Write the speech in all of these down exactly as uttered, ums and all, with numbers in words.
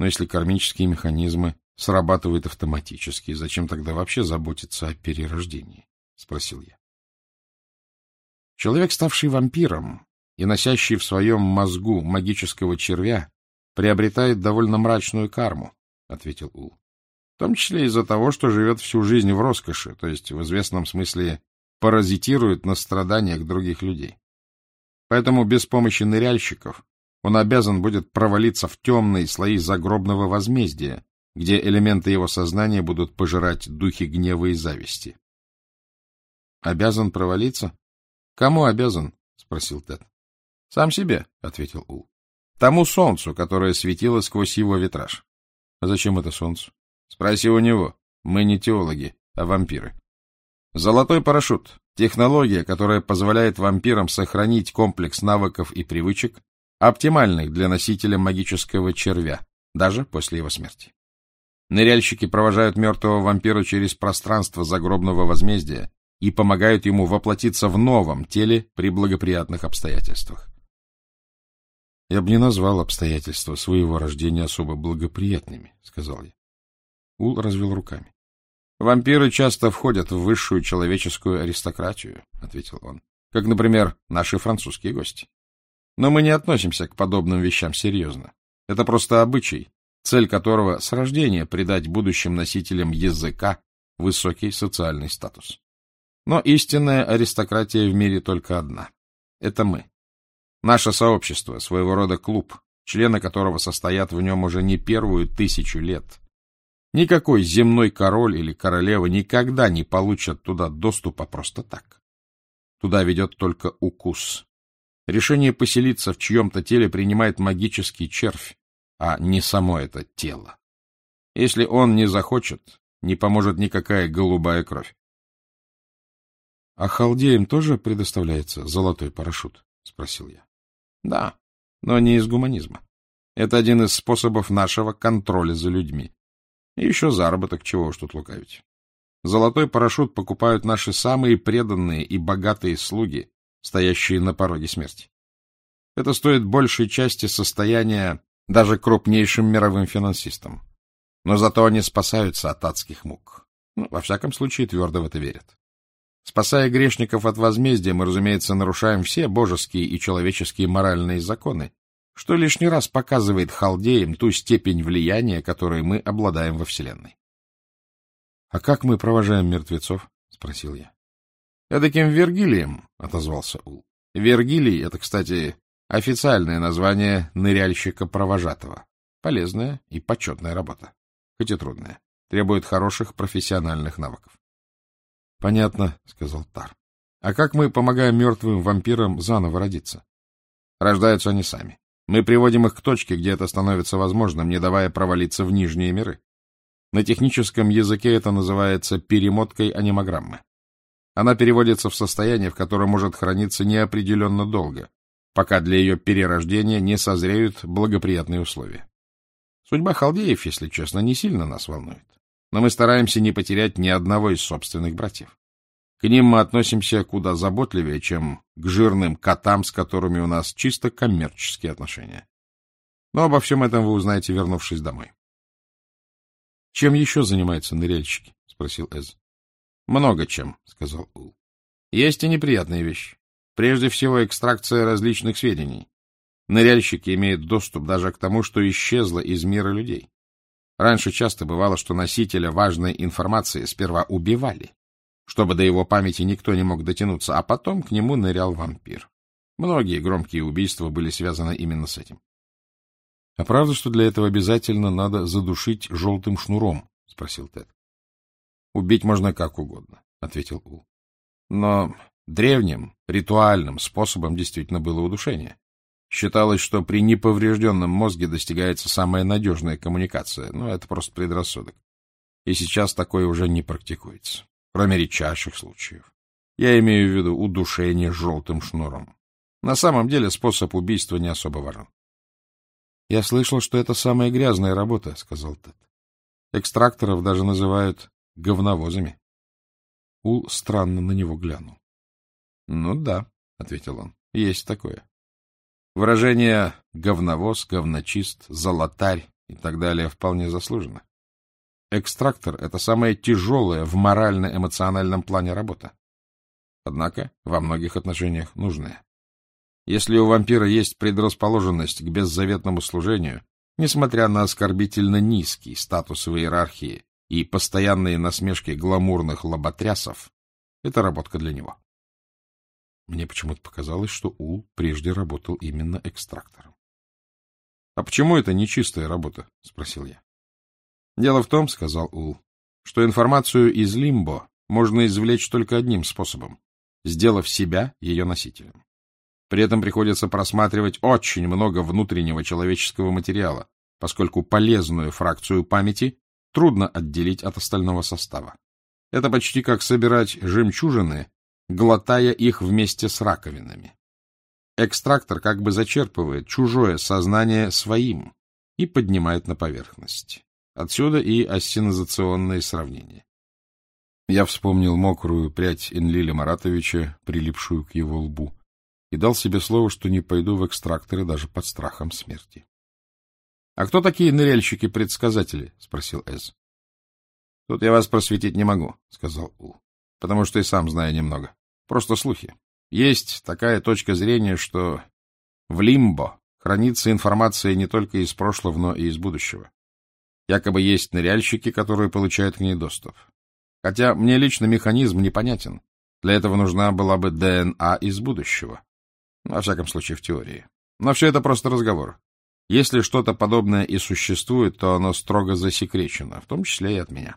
Но если кармические механизмы срабатывают автоматически, зачем тогда вообще заботиться о перерождении? — спросил я. Человек, ставший вампиром и носящий в своем мозгу магического червя, приобретает довольно мрачную карму, — ответил Ул. В том числе из-за того, что живет всю жизнь в роскоши, то есть в известном смысле паразитирует на страданиях других людей. Поэтому без помощи ныряльщиков он обязан будет провалиться в темные слои загробного возмездия, где элементы его сознания будут пожирать духи гнева и зависти. — Обязан провалиться? — Кому обязан? — спросил Тед. — Сам себе, — ответил Ул. — Тому солнцу, которое светило сквозь его витраж. — А зачем это солнцу? — Спроси у него. Мы не теологи, а вампиры. Золотой парашют — технология, которая позволяет вампирам сохранить комплекс навыков и привычек, оптимальных для носителя магического червя, даже после его смерти. Ныряльщики провожают мертвого вампира через пространство загробного возмездия и помогают ему воплотиться в новом теле при благоприятных обстоятельствах. Я бы не назвал обстоятельства своего рождения особо благоприятными, — сказал я. Ул развел руками. — Вампиры часто входят в высшую человеческую аристократию, — ответил он, — как, например, наши французские гости. Но мы не относимся к подобным вещам серьезно. Это просто обычай, цель которого с рождения придать будущим носителям языка высокий социальный статус. Но истинная аристократия в мире только одна. Это мы. Наше сообщество, своего рода клуб, члены которого состоят в нем уже не первую тысячу лет. Никакой земной король или королева никогда не получат туда доступа просто так. Туда ведет только укус. Решение поселиться в чьем-то теле принимает магический червь, а не само это тело. Если он не захочет, не поможет никакая голубая кровь. — А халдеям тоже предоставляется золотой парашют? — спросил я. — Да, но не из гуманизма. Это один из способов нашего контроля за людьми. И еще заработок, чего уж тут лукавить. Золотой парашют покупают наши самые преданные и богатые слуги, стоящие на пороге смерти. Это стоит большей части состояния даже крупнейшим мировым финансистам. Но зато они спасаются от адских мук. Ну, во всяком случае, твердо в это верят. Спасая грешников от возмездия, мы, разумеется, нарушаем все божеские и человеческие моральные законы, что лишний раз показывает халдеям ту степень влияния, которой мы обладаем во Вселенной. — А как мы провожаем мертвецов? — спросил я. — Эдаким Вергилием, — отозвался Ул. Вергилий — это, кстати, официальное название ныряльщика-провожатого. Полезная и почетная работа, хоть и трудная, требует хороших профессиональных навыков. — Понятно, — сказал Тар. — А как мы помогаем мертвым вампирам заново родиться? Рождаются они сами. Мы приводим их к точке, где это становится возможным, не давая провалиться в нижние миры. На техническом языке это называется перемоткой анимограммы. Она переводится в состояние, в котором может храниться неопределенно долго, пока для ее перерождения не созреют благоприятные условия. Судьба халдеев, если честно, не сильно нас волнует. Но мы стараемся не потерять ни одного из собственных братьев. К ним мы относимся куда заботливее, чем к жирным котам, с которыми у нас чисто коммерческие отношения. Но обо всем этом вы узнаете, вернувшись домой. — Чем еще занимаются ныряльщики? — спросил Эз. — Много чем, — сказал Ул. — Есть и неприятные вещи. Прежде всего, экстракция различных сведений. Ныряльщики имеют доступ даже к тому, что исчезло из мира людей. Раньше часто бывало, что носителя важной информации сперва убивали, чтобы до его памяти никто не мог дотянуться, а потом к нему нырял вампир. Многие громкие убийства были связаны именно с этим. — А правда, что для этого обязательно надо задушить желтым шнуром? — спросил Тед. — Убить можно как угодно, — ответил Ул. Но древним, ритуальным способом действительно было удушение. Считалось, что при неповрежденном мозге достигается самая надежная коммуникация, но это просто предрассудок. И сейчас такое уже не практикуется, кроме редчайших случаев. Я имею в виду удушение желтым шнуром. На самом деле способ убийства не особо важен. — Я слышал, что это самая грязная работа, — сказал Тед. Экстракторов даже называют говновозами. Ул странно на него глянул. — Ну да, — ответил он, — есть такое. Выражения «говновоз», «говночист», «золотарь» и так далее вполне заслуженно. Экстрактор — это самая тяжелая в морально-эмоциональном плане работа. Однако во многих отношениях нужная. Если у вампира есть предрасположенность к беззаветному служению, несмотря на оскорбительно низкий статус в иерархии и постоянные насмешки гламурных лоботрясов, это работка для него. Мне почему-то показалось, что Ул прежде работал именно экстрактором. — А почему это не чистая работа? — спросил я. — Дело в том, — сказал Ул, — что информацию из лимбо можно извлечь только одним способом, сделав себя ее носителем. При этом приходится просматривать очень много внутреннего человеческого материала, поскольку полезную фракцию памяти трудно отделить от остального состава. Это почти как собирать жемчужины, глотая их вместе с раковинами. Экстрактор как бы зачерпывает чужое сознание своим и поднимает на поверхность. Отсюда и ассенизационные сравнения. Я вспомнил мокрую прядь Энлиля Маратовича, прилипшую к его лбу, и дал себе слово, что не пойду в экстракторы даже под страхом смерти. — А кто такие ныряльщики-предсказатели? — спросил Эз. — Тут я вас просветить не могу, — сказал Ул, — потому что и сам знаю немного. Просто слухи. Есть такая точка зрения, что в лимбо хранится информация не только из прошлого, но и из будущего. Якобы есть ныряльщики, которые получают к ней доступ. Хотя мне лично механизм непонятен. Для этого нужна была бы ДНА из будущего. Во всяком случае, в теории. Но все это просто разговор. Если что-то подобное и существует, то оно строго засекречено, в том числе и от меня.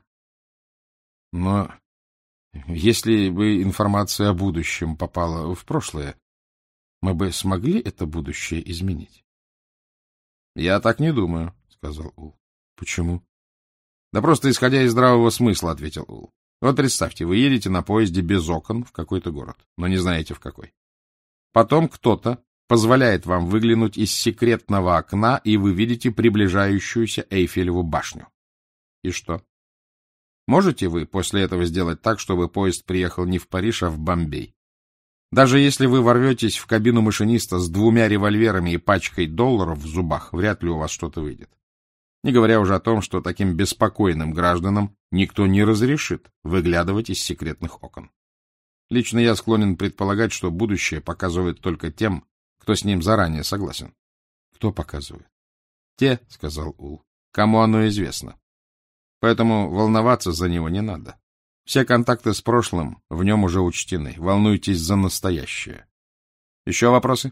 Но если бы информация о будущем попала в прошлое, мы бы смогли это будущее изменить? — Я так не думаю, — сказал Ул. — Почему? — Да просто исходя из здравого смысла, — ответил Ул. Вот представьте, вы едете на поезде без окон в какой-то город, но не знаете в какой. Потом кто-то позволяет вам выглянуть из секретного окна, и вы видите приближающуюся Эйфелеву башню. И что? Можете вы после этого сделать так, чтобы поезд приехал не в Париж, а в Бомбей? Даже если вы ворветесь в кабину машиниста с двумя револьверами и пачкой долларов в зубах, вряд ли у вас что-то выйдет. Не говоря уже о том, что таким беспокойным гражданам никто не разрешит выглядывать из секретных окон. Лично я склонен предполагать, что будущее показывает только тем, кто с ним заранее согласен. — Кто показывает? — Те, — сказал Ул, — кому оно известно. Поэтому волноваться за него не надо. Все контакты с прошлым в нем уже учтены. Волнуйтесь за настоящее. Еще вопросы?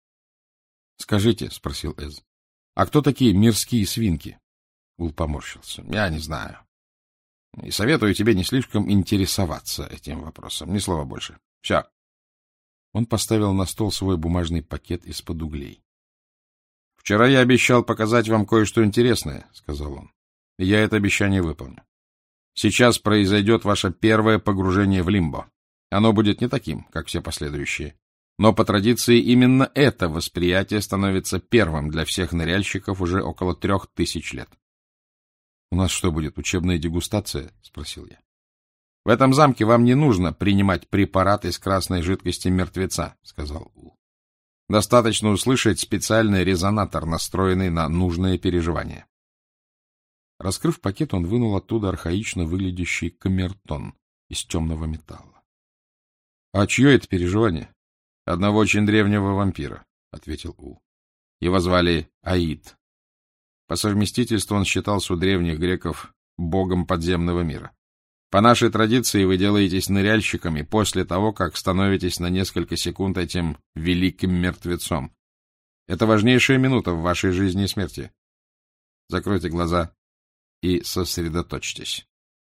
— Скажите, — спросил Эз, — а кто такие мирские свинки? Ул поморщился. — Я не знаю. И советую тебе не слишком интересоваться этим вопросом. Ни слова больше. Все. Он поставил на стол свой бумажный пакет из-под углей. — Вчера я обещал показать вам кое-что интересное, — сказал он. — Я это обещание выполню. Сейчас произойдет ваше первое погружение в лимбо. Оно будет не таким, как все последующие. Но по традиции именно это восприятие становится первым для всех ныряльщиков уже около трех тысяч лет. — У нас что будет, учебная дегустация? — спросил я. — В этом замке вам не нужно принимать препарат из красной жидкости мертвеца, — сказал Ул. — Достаточно услышать специальный резонатор, настроенный на нужное переживание. Раскрыв пакет, он вынул оттуда архаично выглядящий камертон из темного металла. — А чье это переживание? — Одного очень древнего вампира, — ответил Ул. Его звали Аид. По совместительству он считался у древних греков богом подземного мира. По нашей традиции вы делаетесь ныряльщиками после того, как становитесь на несколько секунд этим великим мертвецом. Это важнейшая минута в вашей жизни и смерти. Закройте глаза и сосредоточьтесь.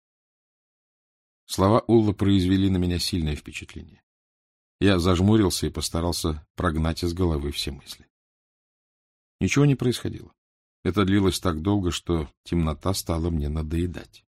Слова Улла произвели на меня сильное впечатление. Я зажмурился и постарался прогнать из головы все мысли. Ничего не происходило. Это длилось так долго, что темнота стала мне надоедать.